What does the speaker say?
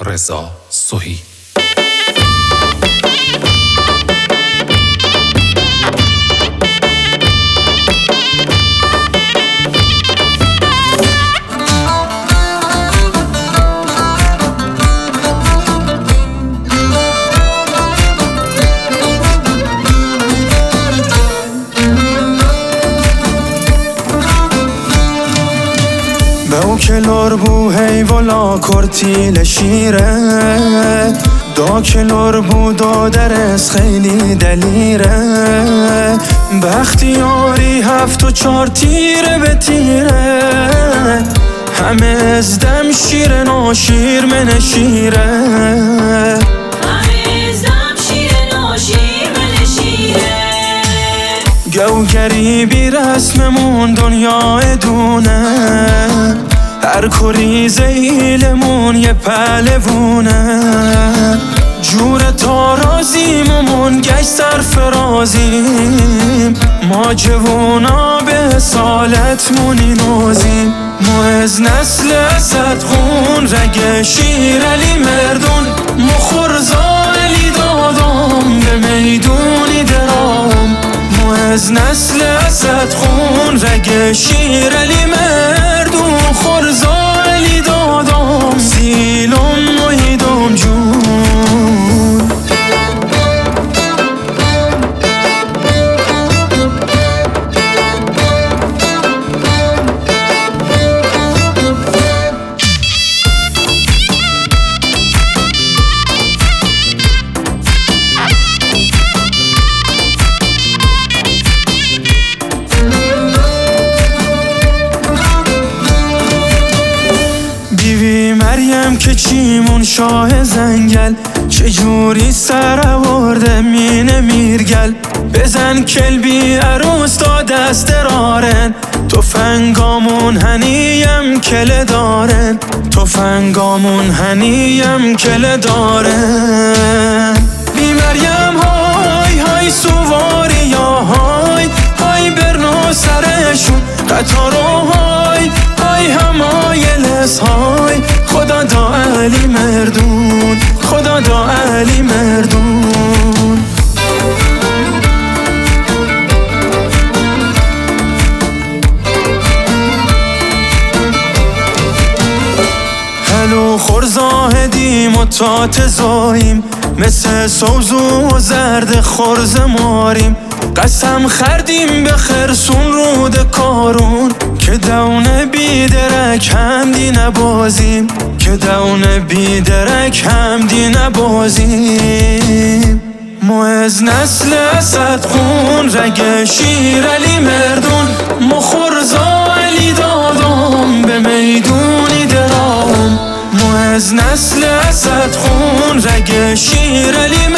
رضا سهی. او کلور بو هی ولا کرتیل شیره دا کلور بو دادرس خیلی دلیره بختیاری 7 و 4 تیره به تیره همه ازدم شیره ناشیر من شیره گو گریبی رسممون دنیا دونه هر کری زیلمون یه پهلوونه جور تارازیممون گشت سرفرازیم ما جوونا به سالتمونی نازیم ما از نسل صدخون رگ شیر علی مردون مخورزا علی دادم به میدونی درام ما از نسل صدخون رگ شیر علی مردون خورزا علی دادم سیلم محیدم جون مریم که چیمون شاه زنگل چجوری سر آورده مینه میرگل بزن کلبی عروس تا دست رارن تفنگامون هنیم کله دارن تفنگامون هنیم کله دارن بی مریم های های سواری یا های های برنو سرشون قطارو های های همایلس های خدا دا علی مردون خدا دا علی مردون هلو خورزاهدیم و تاتزاییم مثل سوزو و زرد خورز ماریم قسم خردیم به خرسون رود کارون که دونه بیدرک همدی نبازیم که دونه بیدرک همدی نبازیم ما از نسل صدخون رگ شیر علی مردون مخورزا علی دادم به میدونی درام ما از نسل صدخون رگ شیر علی